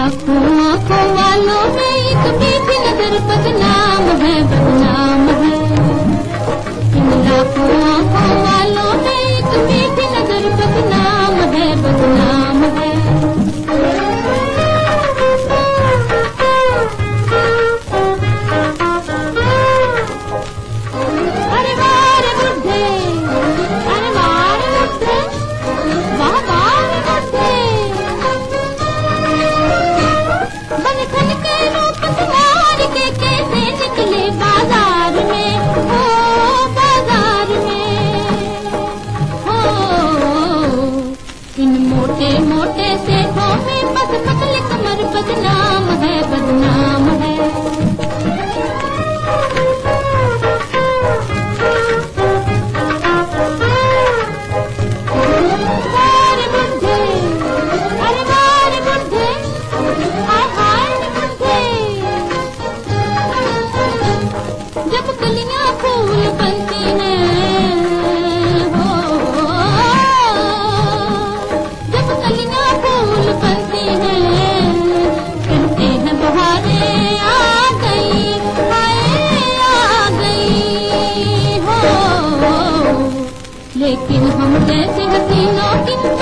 लाखों आंखों वालों में एक मीठी नजर बदनाम है, बदनाम है। इन लाखों आंखों वालों में एक मीठी नजर बदनाम है, बदनाम है। अरे वाह बुढ़े, अरे वाह बुढ़े, वाह वाह बुढ़े। बनखन के रूप संवार के कैसे निकले बाजार में, हो बाजार में, हो। इन मोटे मोटे सेठों में बस पतले कमर बदनाम है, बदनाम है। वारे बुढ़े, अरे वारे बुढ़े, हाय हाय बुढ़े। जब कलियां फूल बनती हैं, हो, जब कलियां फूल बनती हैं, कहते हैं बहारें आ गई, हाय आ गई, हो। लेकिन हम जैसे हसीनों की